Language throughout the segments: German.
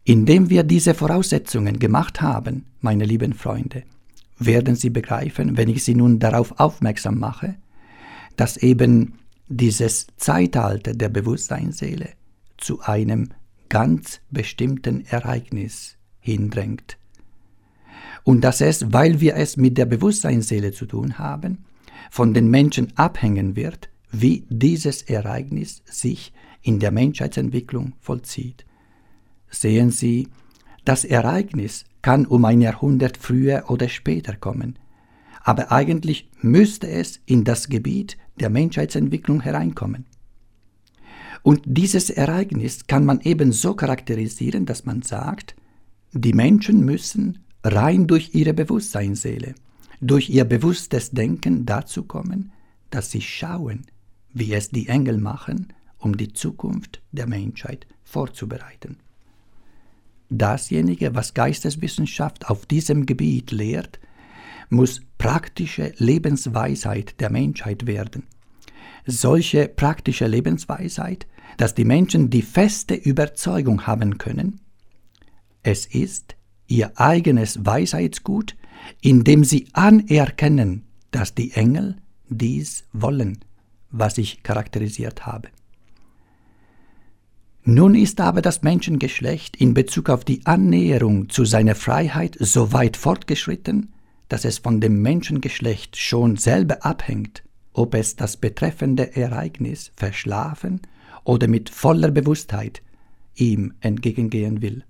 Indem wir diese Voraussetzungen gemacht haben, meine lieben Freunde, werden Sie begreifen, wenn ich Sie nun darauf aufmerksam mache, dass eben dieses Zeitalter der Bewusstseinsseele zu einem ganz bestimmten Ereignis hindrängt. Und dass es, weil wir es mit der Bewusstseinsseele zu tun haben, von den Menschen abhängen wird, wie dieses Ereignis sich in der Menschheitsentwicklung vollzieht. Sehen Sie, das Ereignis kann um ein Jahrhundert früher oder später kommen, aber eigentlich müsste es in das Gebiet der Menschheitsentwicklung hereinkommen. Und dieses Ereignis kann man eben so charakterisieren, dass man sagt, die Menschen müssen rein durch ihre Bewusstseinsseele, durch ihr bewusstes Denken dazu kommen, dass sie schauen, wie es die Engel machen, um die Zukunft der Menschheit vorzubereiten. Dasjenige, was Geisteswissenschaft auf diesem Gebiet lehrt, muss praktische Lebensweisheit der Menschheit werden. Solche praktische Lebensweisheit, dass die Menschen die feste Überzeugung haben können, es ist ihr eigenes Weisheitsgut, indem sie anerkennen, dass die Engel dies wollen, was ich charakterisiert habe. Nun ist aber das Menschengeschlecht in Bezug auf die Annäherung zu seiner Freiheit so weit fortgeschritten, dass es von dem Menschengeschlecht schon selber abhängt, ob es das betreffende Ereignis verschlafen oder mit voller Bewusstheit ihm entgegengehen will.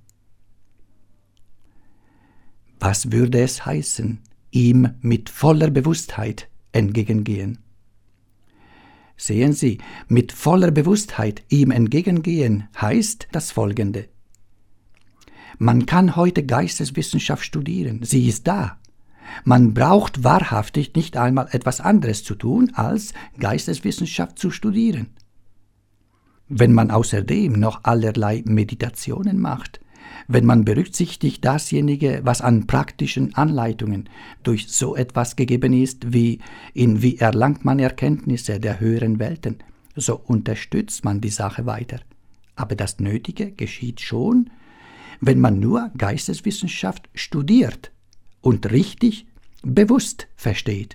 Was würde es heißen, ihm mit voller Bewusstheit entgegengehen? Sehen Sie, mit voller Bewusstheit ihm entgegengehen heißt das Folgende. Man kann heute Geisteswissenschaft studieren, sie ist da. Man braucht wahrhaftig nicht einmal etwas anderes zu tun, als Geisteswissenschaft zu studieren. Wenn man außerdem noch allerlei Meditationen macht, wenn man berücksichtigt dasjenige, was an praktischen Anleitungen durch so etwas gegeben ist, wie erlangt man Erkenntnisse der höheren Welten, so unterstützt man die Sache weiter. Aber das Nötige geschieht schon, wenn man nur Geisteswissenschaft studiert und richtig bewusst versteht.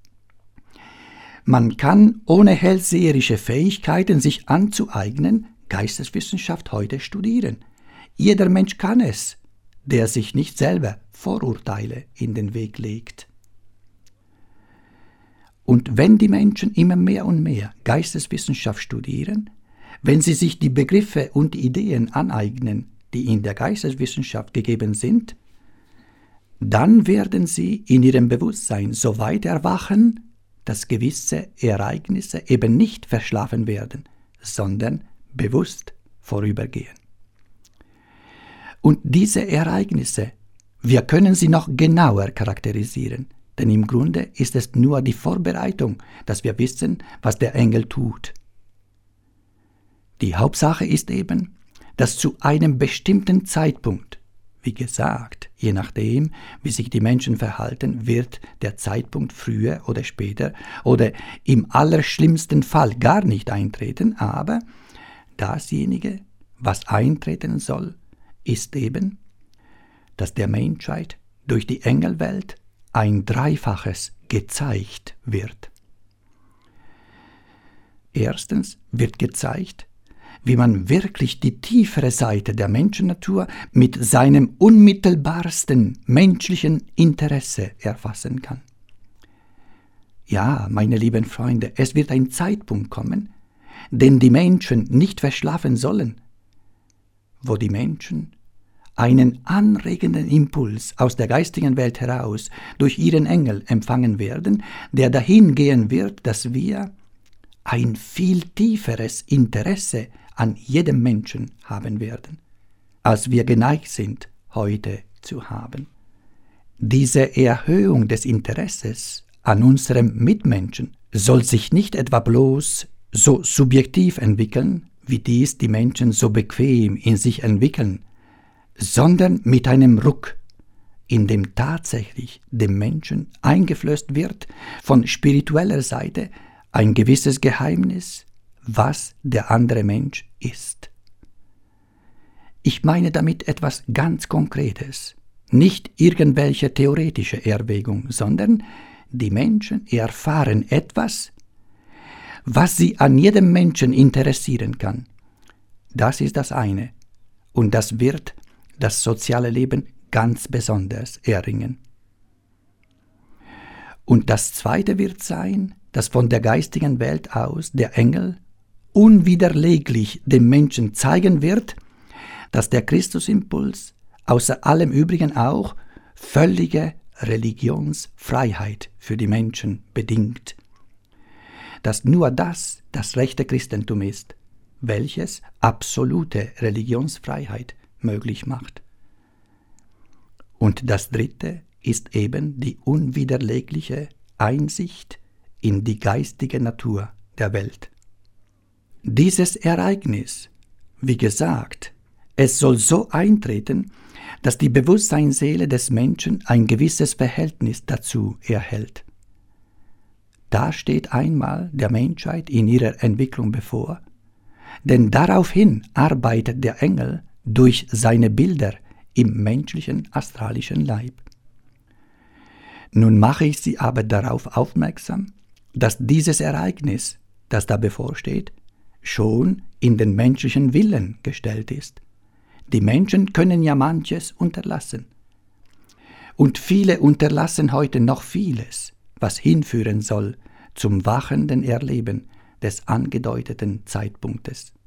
Man kann ohne hellseherische Fähigkeiten sich anzueignen, Geisteswissenschaft heute studieren. Jeder Mensch kann es, der sich nicht selber Vorurteile in den Weg legt. Und wenn die Menschen immer mehr und mehr Geisteswissenschaft studieren, wenn sie sich die Begriffe und Ideen aneignen, die in der Geisteswissenschaft gegeben sind, dann werden sie in ihrem Bewusstsein so weit erwachen, dass gewisse Ereignisse eben nicht verschlafen werden, sondern bewusst vorübergehen. Und diese Ereignisse, wir können sie noch genauer charakterisieren, denn im Grunde ist es nur die Vorbereitung, dass wir wissen, was der Engel tut. Die Hauptsache ist eben, dass zu einem bestimmten Zeitpunkt, wie gesagt, je nachdem, wie sich die Menschen verhalten, wird der Zeitpunkt früher oder später oder im allerschlimmsten Fall gar nicht eintreten, aber dasjenige, was eintreten soll, ist eben, dass der Menschheit durch die Engelwelt ein Dreifaches gezeigt wird. Erstens wird gezeigt, wie man wirklich die tiefere Seite der Menschennatur mit seinem unmittelbarsten menschlichen Interesse erfassen kann. Ja, meine lieben Freunde, es wird ein Zeitpunkt kommen, den die Menschen nicht verschlafen sollen, wo die Menschen einen anregenden Impuls aus der geistigen Welt heraus durch ihren Engel empfangen werden, der dahin gehen wird, dass wir ein viel tieferes Interesse an jedem Menschen haben werden, als wir geneigt sind, heute zu haben. Diese Erhöhung des Interesses an unserem Mitmenschen soll sich nicht etwa bloß so subjektiv entwickeln, wie dies die Menschen so bequem in sich entwickeln, sondern mit einem Ruck, in dem tatsächlich dem Menschen eingeflößt wird von spiritueller Seite ein gewisses Geheimnis, was der andere Mensch ist. Ich meine damit etwas ganz Konkretes, nicht irgendwelche theoretische Erwägung, sondern die Menschen erfahren etwas, was sie an jedem Menschen interessieren kann. Das ist das eine. Und das wird das soziale Leben ganz besonders erringen. Und das zweite wird sein, dass von der geistigen Welt aus der Engel unwiderleglich dem Menschen zeigen wird, dass der Christusimpuls außer allem Übrigen auch völlige Religionsfreiheit für die Menschen bedingt. Dass nur das rechte Christentum ist, welches absolute Religionsfreiheit möglich macht. Und das dritte ist eben die unwiderlegliche Einsicht in die geistige Natur der Welt. Dieses Ereignis, wie gesagt, es soll so eintreten, dass die Bewusstseinsseele des Menschen ein gewisses Verhältnis dazu erhält. Da steht einmal der Menschheit in ihrer Entwicklung bevor, denn daraufhin arbeitet der Engel durch seine Bilder im menschlichen astralischen Leib. Nun mache ich Sie aber darauf aufmerksam, dass dieses Ereignis, das da bevorsteht, schon in den menschlichen Willen gestellt ist. Die Menschen können ja manches unterlassen. Und viele unterlassen heute noch vieles, was hinführen soll zum wachenden Erleben des angedeuteten Zeitpunktes.